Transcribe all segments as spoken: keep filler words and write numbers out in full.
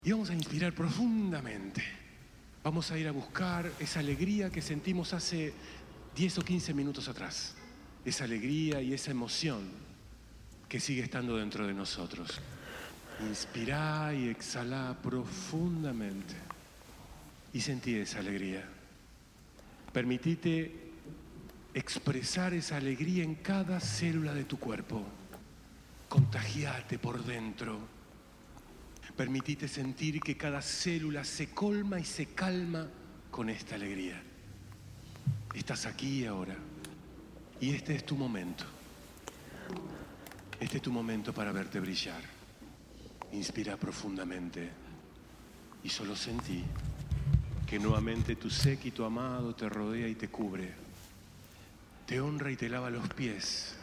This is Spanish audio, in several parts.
Y vamos a inspirar profundamente. Vamos a ir a buscar esa alegría que sentimos hace diez o quince minutos atrás. Esa alegría y esa emoción que sigue estando dentro de nosotros. Inspirá y exhalá profundamente. Y sentí esa alegría. Permitite expresar esa alegría en cada célula de tu cuerpo. Contagiate por dentro. Permitite sentir que cada célula se colma y se calma con esta alegría. Estás aquí ahora y este es tu momento. Este es tu momento para verte brillar. Inspira profundamente y solo sentí que nuevamente tu séquito amado te rodea y te cubre. Te honra y te lava los pies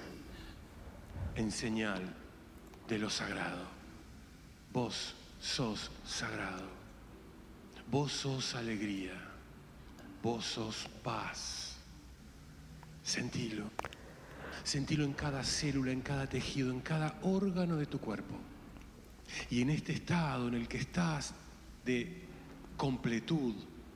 en señal de lo sagrado. Vos sos sagrado, vos sos alegría, vos sos paz. Sentilo, sentilo en cada célula, en cada tejido, en cada órgano de tu cuerpo. Y en este estado en el que estás de completud,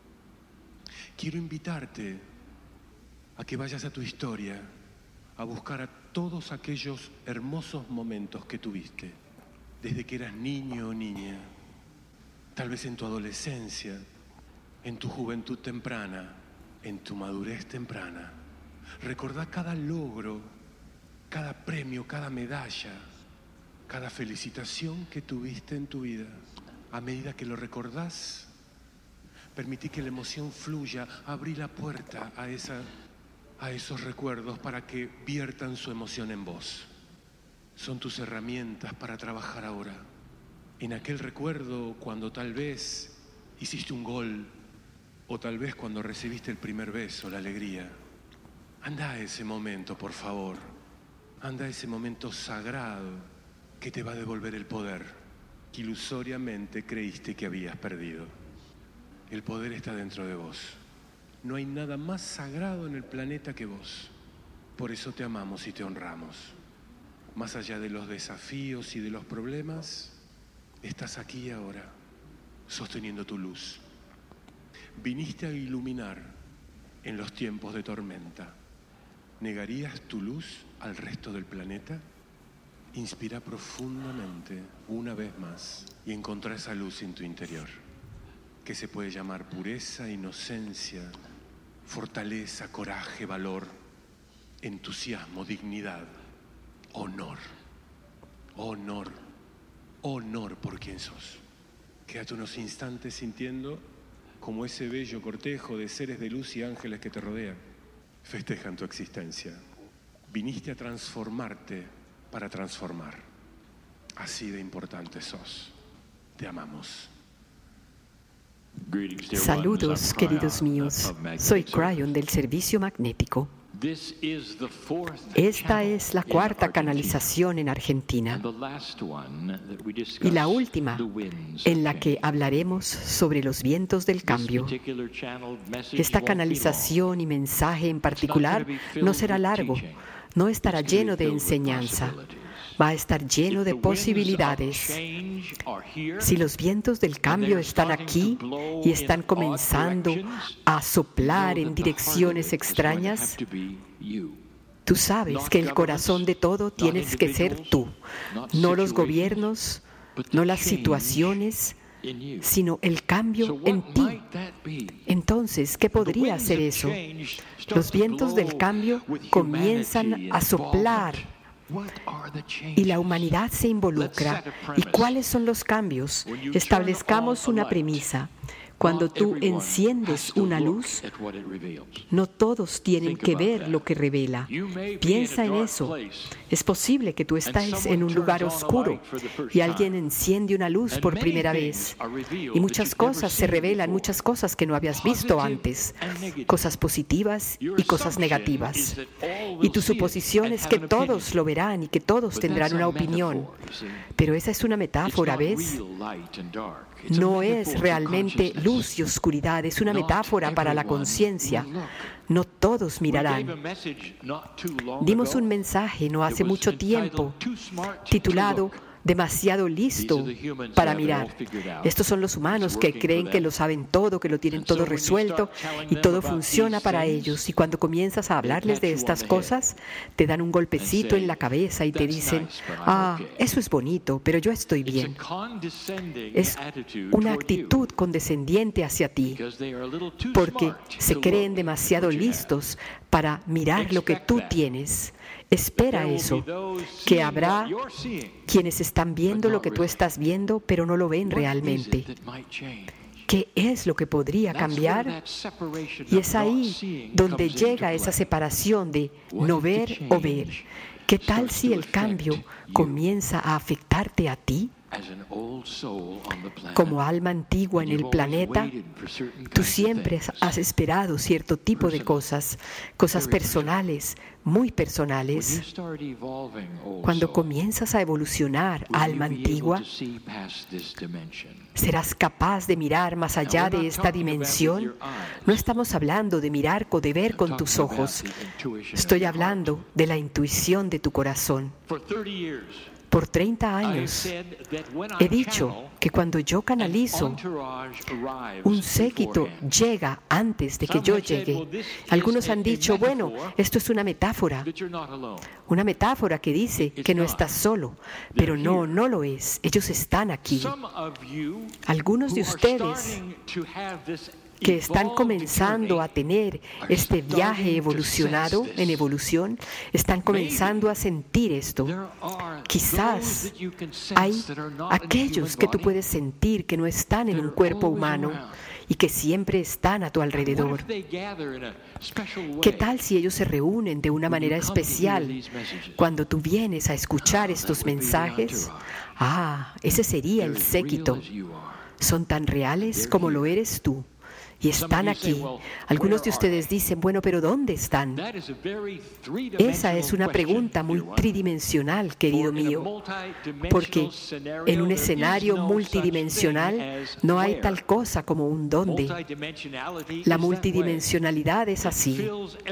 quiero invitarte a que vayas a tu historia, a buscar a todos aquellos hermosos momentos que tuviste. Desde que eras niño o niña, tal vez en tu adolescencia, en tu juventud temprana, en tu madurez temprana. Recordá cada logro, cada premio, cada medalla, cada felicitación que tuviste en tu vida. A medida que lo recordás, permití que la emoción fluya, abrí la puerta a, esa, a esos recuerdos para que viertan su emoción en vos. Son tus herramientas para trabajar ahora. En aquel recuerdo cuando tal vez hiciste un gol o tal vez cuando recibiste el primer beso, la alegría. Anda a ese momento, por favor. Anda a ese momento sagrado que te va a devolver el poder que ilusoriamente creíste que habías perdido. El poder está dentro de vos. No hay nada más sagrado en el planeta que vos. Por eso te amamos y te honramos. Más allá de los desafíos y de los problemas, estás aquí ahora, sosteniendo tu luz. Viniste a iluminar en los tiempos de tormenta. ¿Negarías tu luz al resto del planeta? Inspira profundamente una vez más y encontrá esa luz en tu interior, que se puede llamar pureza, inocencia, fortaleza, coraje, valor, entusiasmo, dignidad. Honor, honor, honor por quien sos. Quédate unos instantes sintiendo como ese bello cortejo de seres de luz y ángeles que te rodean festejan tu existencia. Viniste a transformarte para transformar. Así de importante sos. Te amamos. Saludos, queridos míos. Soy Cryon del Servicio Magnético. Esta es la cuarta canalización en Argentina y la última en la que hablaremos sobre los vientos del cambio. Esta canalización y mensaje en particular no será largo, no estará lleno de enseñanza. Va a estar lleno de posibilidades. Si los vientos del cambio están aquí y están comenzando a soplar en direcciones extrañas, tú sabes que el corazón de todo tienes que ser tú, no los gobiernos, no las situaciones, sino el cambio en ti. Entonces, ¿qué podría ser eso? Los vientos del cambio comienzan a soplar y la humanidad se involucra. ¿Y cuáles son los cambios? Establezcamos una premisa. Cuando tú enciendes una luz, no todos tienen que ver lo que revela. Piensa en eso. Es posible que tú estés en un lugar oscuro y alguien enciende una luz por primera vez. Y muchas cosas se revelan, muchas cosas que no habías visto antes. Cosas positivas y cosas negativas. Y tu suposición es que todos lo verán y que todos tendrán una opinión. Pero esa es una metáfora, ¿ves? No es realmente luz y oscuridad, es una metáfora para la conciencia. No todos mirarán. Dimos un mensaje no hace mucho tiempo titulado demasiado listo para mirar. Estos son los humanos que creen que lo saben todo, que lo tienen todo resuelto y todo funciona para ellos. Y cuando comienzas a hablarles de estas cosas, te dan un golpecito en la cabeza y te dicen, ah, eso es bonito, pero yo estoy bien. Es una actitud condescendiente hacia ti, porque se creen demasiado listos para mirar lo que tú tienes. Espera eso, que habrá quienes están viendo lo que tú estás viendo, pero no lo ven realmente. ¿Qué es lo que podría cambiar? Y es ahí donde llega esa separación de no ver o ver. ¿Qué tal si el cambio comienza a afectarte a ti? Como alma antigua en el planeta, tú siempre has esperado cierto tipo de cosas, cosas personales, muy personales. Cuando comienzas a evolucionar, alma antigua, ¿serás capaz de mirar más allá de esta dimensión? No estamos hablando de mirar o de ver con tus ojos. Estoy hablando de la intuición de tu corazón. Por treinta años he dicho que cuando yo canalizo, un séquito llega antes de que yo llegue. Algunos han dicho, bueno, esto es una metáfora. Una metáfora que dice que no estás solo. Pero no, no lo es. Ellos están aquí. Algunos de ustedes que están comenzando a tener este viaje evolucionado, en evolución, están comenzando a sentir esto. Quizás hay aquellos que tú puedes sentir que no están en un cuerpo humano y que siempre están a tu alrededor. ¿Qué tal si ellos se reúnen de una manera especial cuando tú vienes a escuchar estos mensajes? Ah, ese sería el séquito. Son tan reales como lo eres tú. Y están aquí. Algunos de ustedes dicen, bueno, pero ¿dónde están? Esa es una pregunta muy tridimensional, querido mío, porque en un escenario multidimensional no hay tal cosa como un dónde. La multidimensionalidad es así.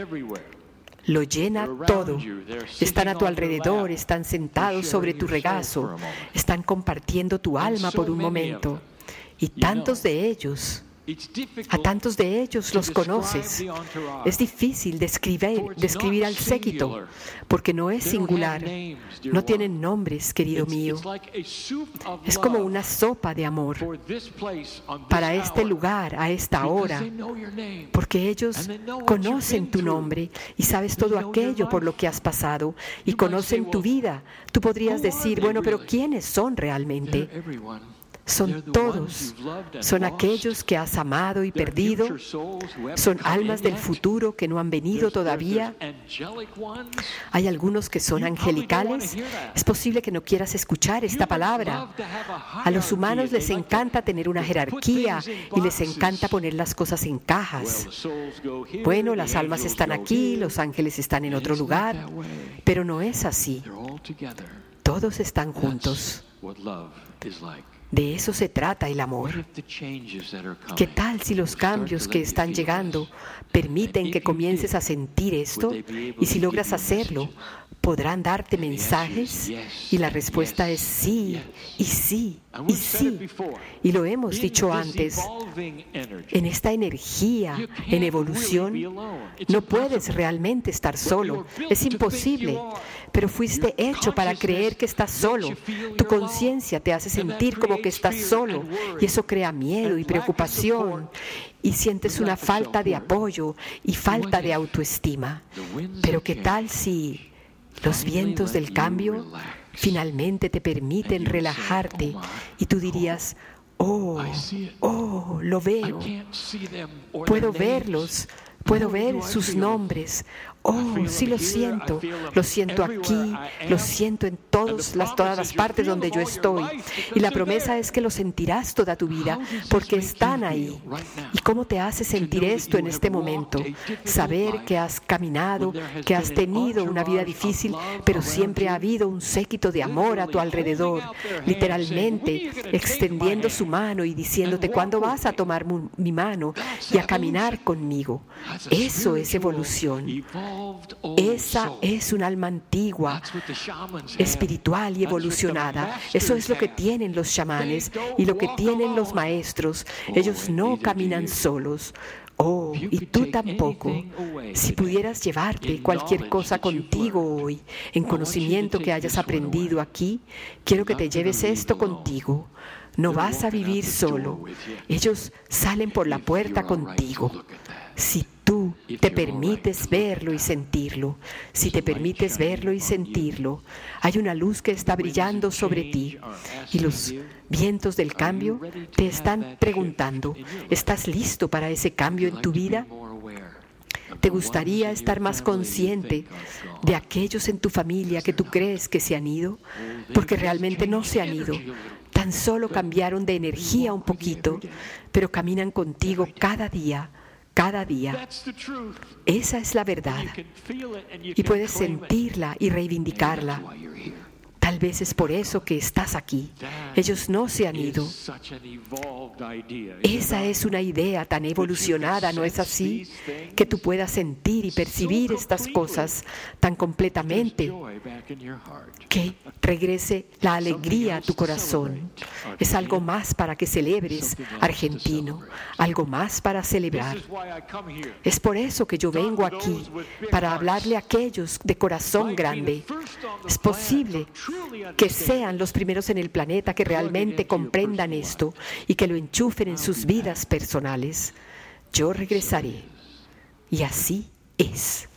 Lo llena todo. Están a tu alrededor, están sentados sobre tu regazo, están compartiendo tu alma por un momento. Y tantos de ellos... A tantos de ellos los conoces. Es difícil describir, describir al séquito, porque no es singular. No tienen nombres, querido mío. Es como una sopa de amor para este lugar, a esta hora, porque ellos conocen tu nombre y sabes todo aquello por lo que has pasado y conocen tu vida. Tú podrías decir, bueno, pero ¿quiénes son realmente? Son todos, son aquellos que has amado y perdido, son almas del futuro que no han venido todavía. Hay algunos que son angelicales. Es posible que no quieras escuchar esta palabra. A los humanos les encanta tener una jerarquía y les encanta poner las cosas en cajas. Bueno, las almas están aquí, los ángeles están en otro lugar, pero no es así. Todos están juntos. De eso se trata el amor. ¿Qué tal si los cambios que están llegando permiten que comiences a sentir esto? Y si logras hacerlo, ¿podrán darte mensajes? Y la respuesta es sí, y sí, y sí. Y lo hemos dicho antes. En esta energía, en evolución, no puedes realmente estar solo. Es imposible. Pero fuiste hecho para creer que estás solo. Tu conciencia te hace sentir como que estás solo. Y eso crea miedo y preocupación. Y sientes una falta de apoyo y falta de autoestima. Pero ¿qué tal si los vientos del cambio finalmente te permiten relajarte y tú dirías, oh, oh, lo veo, puedo verlos, puedo ver sus nombres, oh, sí lo siento, lo siento aquí, lo siento en todas las, todas las partes donde yo estoy. Y la promesa es que lo sentirás toda tu vida, porque están ahí. ¿Y cómo te hace sentir esto en este momento? Saber que has caminado, que has tenido una vida difícil, pero siempre ha habido un séquito de amor a tu alrededor, literalmente extendiendo su mano y diciéndote, ¿cuándo vas a tomar mi mano y a caminar conmigo? Eso es evolución. Esa es un alma antigua, espiritual y evolucionada. Eso es lo que tienen los chamanes y lo que tienen los maestros. Ellos no caminan solos. Oh, y tú tampoco. Si pudieras llevarte cualquier cosa contigo hoy, en conocimiento que hayas aprendido aquí, quiero que te lleves esto contigo. No vas a vivir solo. Ellos salen por la puerta contigo. Si tú te permites verlo y sentirlo, si te permites verlo y sentirlo, hay una luz que está brillando sobre ti y los vientos del cambio te están preguntando, ¿estás listo para ese cambio en tu vida? ¿Te gustaría estar más consciente de aquellos en tu familia que tú crees que se han ido? Porque realmente no se han ido. Tan solo cambiaron de energía un poquito, pero caminan contigo cada día. Cada día. Esa es la verdad. Y puedes sentirla y reivindicarla. Tal vez es por eso que estás aquí. Ellos no se han ido. Esa es una idea tan evolucionada, ¿no es así? Que tú puedas sentir y percibir estas cosas tan completamente que regrese la alegría a tu corazón. Es algo más para que celebres, argentino, algo más para celebrar. Es por eso que yo vengo aquí, para hablarle a aquellos de corazón grande. Es posible que sean los primeros en el planeta que realmente comprendan esto y que lo enchufen en sus vidas personales. Yo regresaré. Y así es.